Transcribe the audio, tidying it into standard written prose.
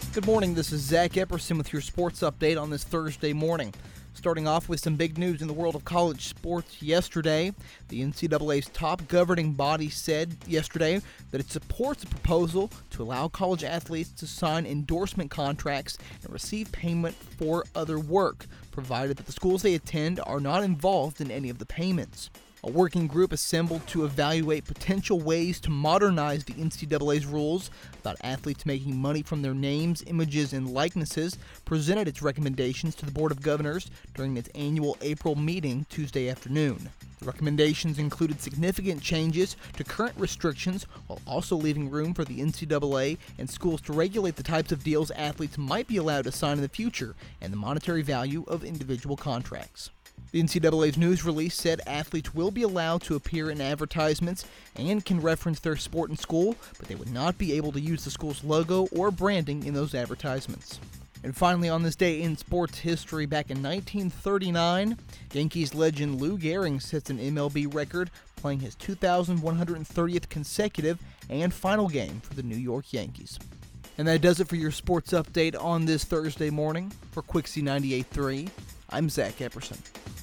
Good morning, this is Zach Epperson with your sports update on this Thursday morning. Starting off with some big news in the world of college sports yesterday. The NCAA's top governing body said yesterday that it supports a proposal to allow college athletes to sign endorsement contracts and receive payment for other work, provided that the schools they attend are not involved in any of the payments. A working group assembled to evaluate potential ways to modernize the NCAA's rules about athletes making money from their names, images, and likenesses presented its recommendations to the Board of Governors during its annual April meeting Tuesday afternoon. The recommendations included significant changes to current restrictions while also leaving room for the NCAA and schools to regulate the types of deals athletes might be allowed to sign in the future and the monetary value of individual contracts. The NCAA's news release said athletes will be allowed to appear in advertisements and can reference their sport and school, but they would not be able to use the school's logo or branding in those advertisements. And finally, on this day in sports history, back in 1939, Yankees legend Lou Gehrig sets an MLB record, playing his 2,130th consecutive and final game for the New York Yankees. And that does it for your sports update on this Thursday morning. For Quixie 98.3, I'm Zach Epperson.